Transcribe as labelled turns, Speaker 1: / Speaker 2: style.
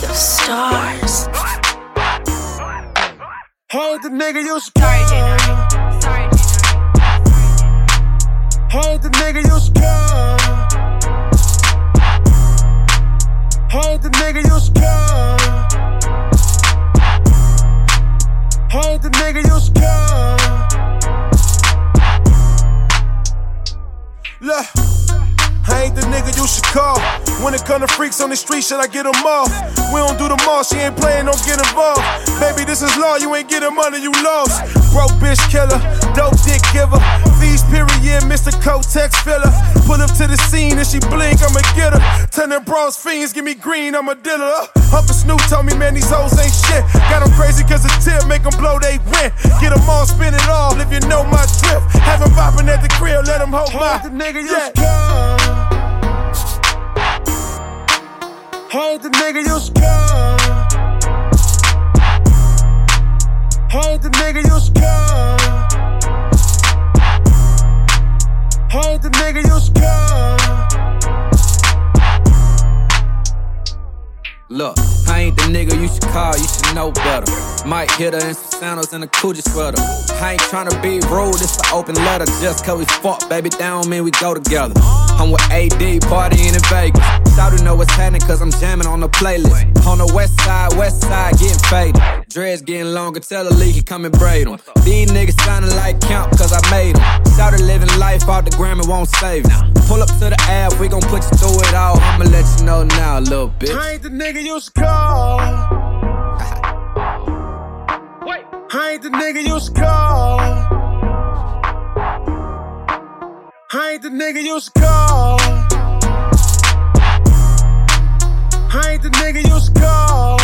Speaker 1: the stars.
Speaker 2: Hey, the nigga you scared.
Speaker 1: Sorry,
Speaker 2: Hey, the nigga you scared. Hey, the nigga you scared. Hey, the nigga you scared. Look, I ain't the nigga you should call. When it come to freaks on the street, should I get them all? We don't do them all, she ain't playing, don't get involved. Baby, this is law, you ain't getting money, you lost. Broke bitch killer, dope dick giver. Fees period, Mr. Kotex filler. Pull up to the scene and she blink, I'ma get her. Turn them bras fiends, give me green, I'm a dealer. Uncle Snoop told me, man, these hoes ain't shit. Got them crazy cause the tip make them blow they rent. Get them all, spin it all, if you know my drift. Have them bopping at the crib, let them hold my the nigga you scared. Hey, the nigga you scared. Hey, the nigga you scared. Hey, the nigga you scared.
Speaker 3: Look, I ain't the nigga you should call, you should know better. Might hit her in some sandals and a coochie sweater. I ain't tryna be rude, it's an open letter. Just cause we fuck, baby, that don't mean we go together. I'm with AD, partying in Vegas. Shawty know what's happening cause I'm jamming on the playlist. On the west side, getting faded. Dreads getting longer, tell the league he come and braid them. These niggas sounding like Camp cause I made them. Shawty living life out the gram, it won't save them. Pull up to the app, we gon' put you through it all. I'ma let you know now, little bitch.
Speaker 2: I ain't the nigga you should call. I ain't the nigga you should call. I ain't the nigga you should call. I ain't the nigga you should call.